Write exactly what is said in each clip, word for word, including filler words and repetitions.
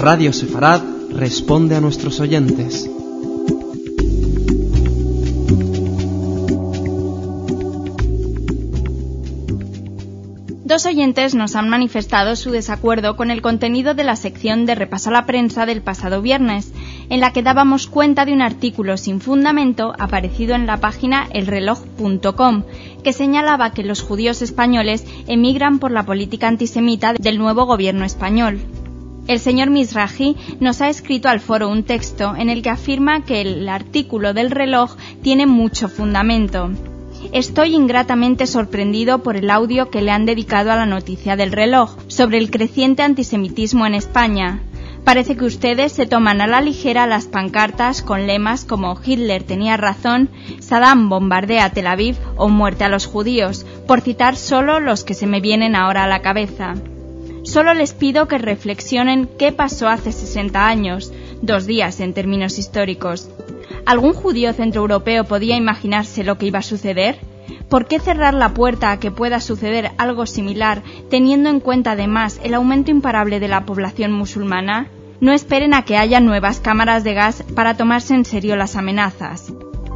Radio Sefarad responde a nuestros oyentes. Dos oyentes nos han manifestado su desacuerdo con el contenido de la sección de Repaso a la Prensa del pasado viernes, en la que dábamos cuenta de un artículo sin fundamento aparecido en la página el reloj punto com, que señalaba que los judíos españoles emigran por la política antisemita del nuevo gobierno español. El señor Mizrahi nos ha escrito al foro un texto en el que afirma que el artículo del reloj tiene mucho fundamento. Estoy ingratamente sorprendido por el audio que le han dedicado a la noticia del reloj sobre el creciente antisemitismo en España. Parece que ustedes se toman a la ligera las pancartas con lemas como Hitler tenía razón, Saddam bombardea Tel Aviv o muerte a los judíos, por citar solo los que se me vienen ahora a la cabeza. Solo les pido que reflexionen qué pasó hace sesenta años, dos días en términos históricos. ¿Algún judío centroeuropeo podía imaginarse lo que iba a suceder? ¿Por qué cerrar la puerta a que pueda suceder algo similar, teniendo en cuenta además el aumento imparable de la población musulmana? No esperen a que haya nuevas cámaras de gas para tomarse en serio las amenazas.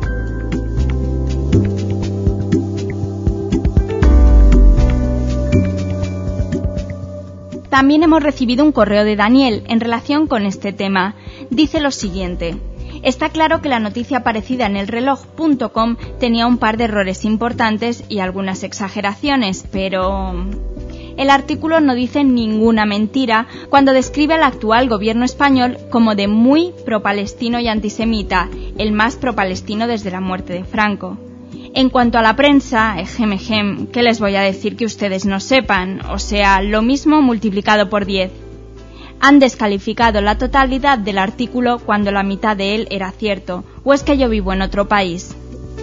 También hemos recibido un correo de Daniel en relación con este tema. Dice lo siguiente: está claro que la noticia aparecida en el reloj punto com tenía un par de errores importantes y algunas exageraciones, pero el artículo no dice ninguna mentira cuando describe al actual gobierno español como de muy pro-palestino y antisemita, el más pro-palestino desde la muerte de Franco. En cuanto a la prensa, ejem, ejem, ¿qué les voy a decir que ustedes no sepan? O sea, lo mismo multiplicado por diez. Han descalificado la totalidad del artículo cuando la mitad de él era cierto, ¿o es que yo vivo en otro país?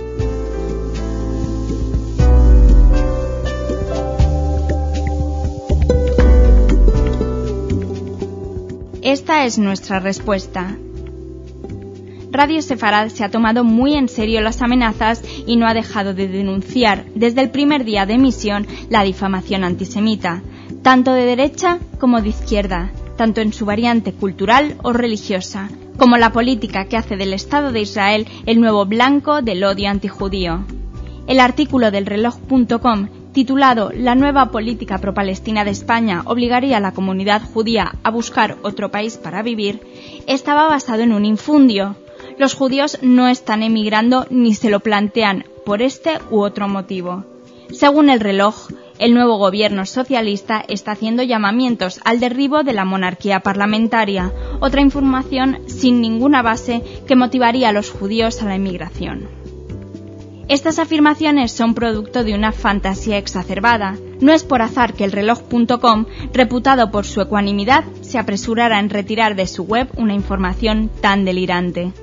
Esta es nuestra respuesta. Radio Sefarad se ha tomado muy en serio las amenazas y no ha dejado de denunciar desde el primer día de emisión la difamación antisemita, tanto de derecha como de izquierda, tanto en su variante cultural o religiosa, como la política que hace del Estado de Israel el nuevo blanco del odio antijudío. El artículo del reloj punto com, titulado «La nueva política pro-palestina de España obligaría a la comunidad judía a buscar otro país para vivir», estaba basado en un infundio. Los judíos no están emigrando ni se lo plantean por este u otro motivo. Según el reloj, el nuevo gobierno socialista está haciendo llamamientos al derribo de la monarquía parlamentaria, otra información sin ninguna base que motivaría a los judíos a la emigración. Estas afirmaciones son producto de una fantasía exacerbada. No es por azar que el reloj punto com, reputado por su ecuanimidad, se apresurara en retirar de su web una información tan delirante.